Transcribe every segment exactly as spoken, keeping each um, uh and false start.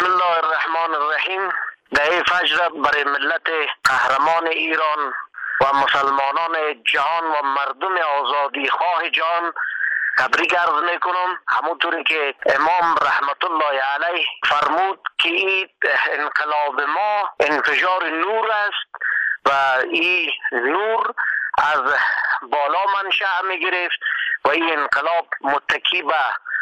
بسم الله الرحمن الرحیم. در فجر برای ملت قهرمان ایران و مسلمانان جهان و مردم آزادی خواه جهان تبریک عرض میکنم. همونطوری که امام رحمت الله علیه فرمود که این انقلاب ما انفجار نور است و این نور از بالا منشأ می گرفت و این انقلاب متکی به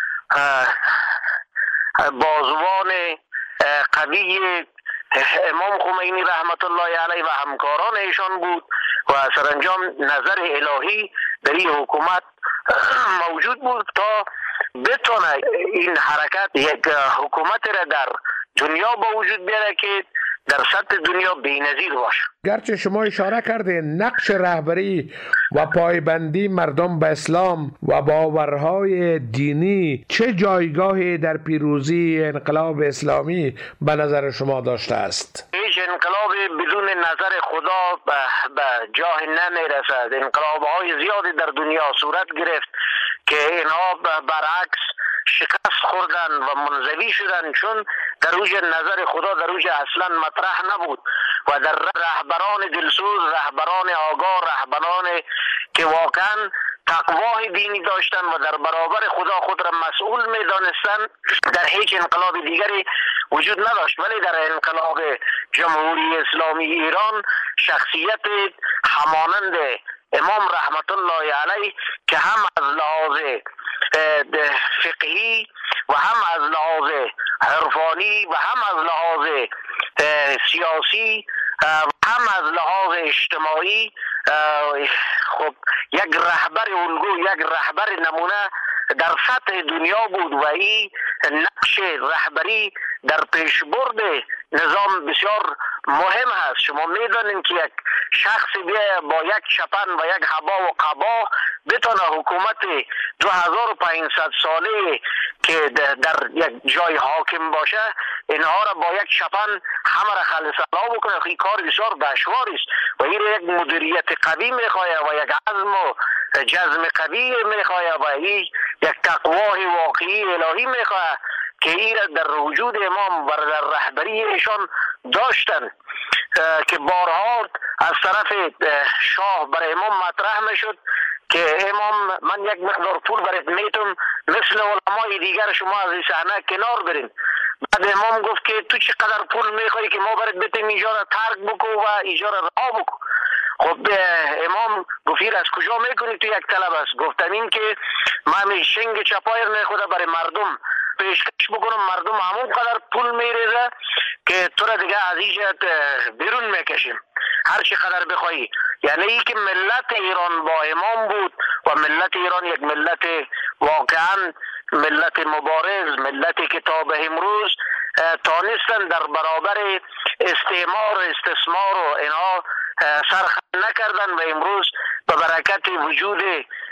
بازوان قوی امام خمینی رحمت الله علیه و همکاران ایشان بود و سرانجام نظر الهی در این حکومت موجود بود تا بتونه این حرکت یک حکومت را در دنیا با وجود بیاره که در سطح دنیا بی‌نظیر باشه. گرچه شما اشاره کردین نقش رهبری و پایبندی مردم به اسلام و باورهای دینی چه جایگاهی در پیروزی انقلاب اسلامی به نظر شما داشته است؟ هیچ انقلاب بدون نظر خدا به, به جای نمیرسد. انقلاب‌های زیادی در دنیا صورت گرفت که اینها برعکس شکست خوردن و منزوی شدن چون در اوج نظر خدا در اوج اصلا مطرح نبود و در رهبران دلسوز، رهبران آگاه، رهبران که واقعا تقوای دینی داشتن و در برابر خدا خود را مسئول می دانستن در هیچ انقلاب دیگری وجود نداشت. ولی در انقلاب جمهوری اسلامی ایران شخصیت همانند امام رحمت الله علیه که هم از لحاظ فقهی و هم از لحاظ عرفانی و هم از لحاظ سیاسی و هم از لحاظ اجتماعی خب یک رهبر الگو، یک رهبر نمونه در سطح دنیا بود و این نقش رهبری در پیشبرد نظام بسیار مهم هست. شما میدانید که یک شخص بیا با یک چپن و یک حبا و قبا بتونه حکومت دو هزار و پانصد ساله که در یک جای حاکم باشه اینها را با یک چپن همه را خلصلا بکنه. این کار بسیار دشوار است و این یک مدیریت قوی میخواه و یک عزم و جزم قوی میخواه و این یک تقوای واقعی الهی میخواه که این را در وجود امام و در رهبری ایشان داشتن که بارها از طرف شاه برای امام مطرح میشد که امام من یک مقدار پول برات میتم مثل علمای دیگر شما از این صحنه کنار برین. بعد امام گفت که تو چقدر پول میخوای که ما برات بتیم اینجا را ترک بکو و اینجا را رها بکو. خب امام گفت از کجا میکنی تو یک طلب است؟ گفتم این که من شنگ چپایر نخوده برای مردم پیشکش بکنم، مردم همون قدر پول میریزه که تو را دیگه از ایجاد بیرون میکشیم هر چی قدر بخوایی. یعنی ای که ملت ایران با امام بود و ملت ایران یک ملت واقعا ملت مبارز، ملتی که تا به امروز تانستن در برابر استعمار و استثمار و اینها سرخم نکردن و امروز به برکت وجود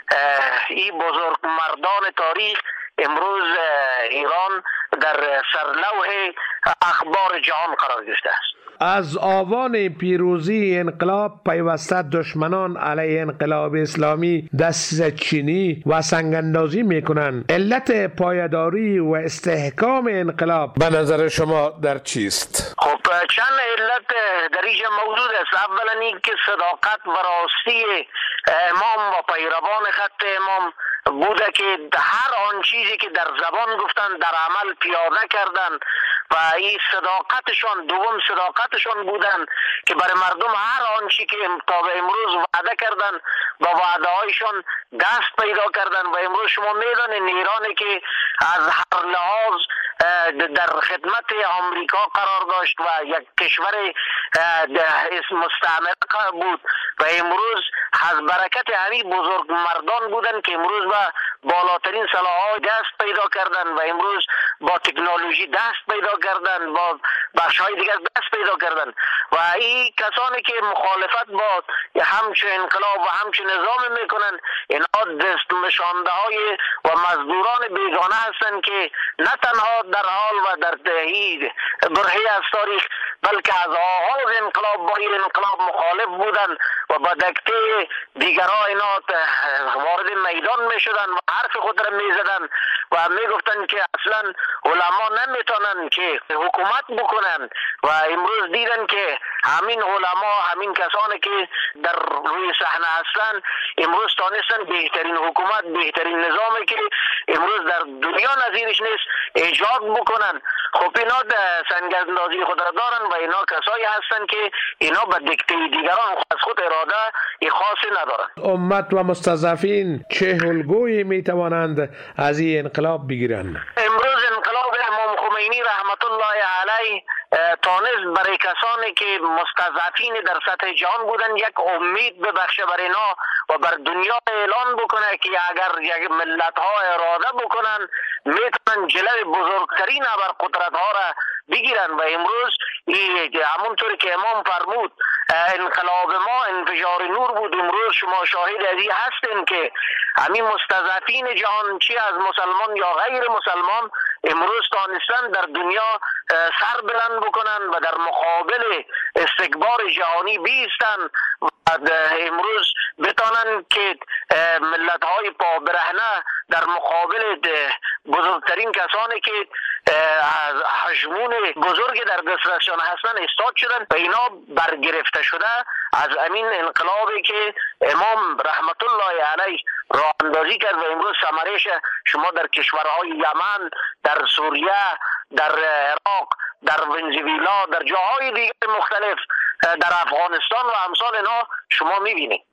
این بزرگ مردان تاریخ امروز ایران در سرلوح اخبار جهان قرار گرفته است. از آوان پیروزی انقلاب پیوسته دشمنان علیه انقلاب اسلامی دست چینی و سنگاندازی میکنند. علت پایداری و استحکام انقلاب به نظر شما در چیست؟ خب چند علت در اینجا موجود است. اولا این که صداقت و راستی امام و پیروان خط امام بوده که هر آن چیزی که در زبان گفتن در عمل پیاده کردن و این صداقتشان، دوم صداقتشان بودن که برای مردم هر آن چیزی که تا به امروز وعده کردن با وعده هایشان دست پیدا کردن و امروز شما میدانید ایرانی که از هر لحاظ در خدمت آمریکا قرار داشت و یک کشور مستعمره بود و امروز از برکت همین بزرگ مردان بودن که امروز با بالاترین سلاح‌ها دست پیدا کردن و امروز با تکنولوژی دست پیدا کردن، با بخش‌های دیگر دست پیدا کردن و این کسانی که مخالفت با همچون انقلاب و همچون نظام میکنن اینها دست نشانده های و مزدوران بیگانه هستند که نه تنها در حال و در تهیید برهی از تاریخ بلکه از آغاز انقلاب با این انقلاب مخالف بودن و با دکته دیگرها اینا وارد میدان می شدن و حرف خود را می زدن و می گفتن که اصلا علما نمیتونن که حکومت بکنن و امروز دیدن که همین علما، همین کسانی که در روی صحنه هستن امروز تانستن بهترین حکومت، بهترین نظامی که امروز در دنیا نظیرش نیست ایجاد بکنن. خب اینا سنگاندازی خود را دارن و اینا کسایی هستن که اینا به دکته دیگران از خود اراده خاصی ندارن. امت و مستضعفین چه الگویی می توانند از این انقلاب بگیرند؟ امروز انقلاب امام خمینی رحمت الله علیه تانست برای کسانی که مستضعفین در سطح جهان بودن یک امید ببخشه بر اینا و بر دنیا اعلان بکنه که اگر یک ملت ها اراده بکنن میتونن جلوی بزرگترین ابرقدرت ها را بگیرن. و امروز همونطور که امام فرمود انقلاب ما انفجار نور بود. امروز شما شاهد ازی هستین که همین مستضعفین جهان چی از مسلمان یا غیر مسلمان امروز تانستن در دنیا سر بلند بکنن و در مقابل استکبار جهانی بیستن و امروز بتانن که ملت های پا برهنه در مقابل بزرگترین کسانی که هژمون بزرگ در دسترسشان هستن استاد شدن و اینا برگرفته شده از امین انقلابی که امام رحمت الله علیه راه اندازی کرد و امروز ثمرش شما در کشورهای یمن، در سوریه، در عراق، در ونزوئلا، در جاهای دیگر مختلف، در افغانستان و امثال اینا شما میبینید.